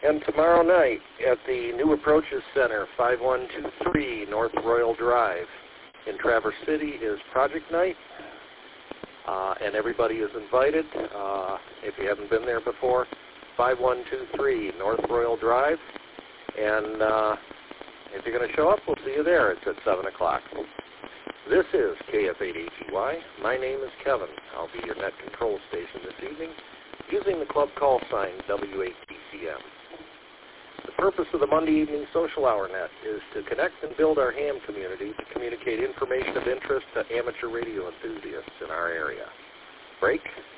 And tomorrow night at the New Approaches Center, 5123 North Royal Drive in Traverse City is Project Night, and everybody is invited. If you haven't been there before, 5123 North Royal Drive, and if you're going to show up, we'll see you there. It's at 7 o'clock. This is KF8AGY. My name is Kevin. I'll be your net control station this evening using the club call sign W8PCM. The purpose of the Monday Evening Social Hour Net is to connect and build our ham community to communicate information of interest to amateur radio enthusiasts in our area. Break.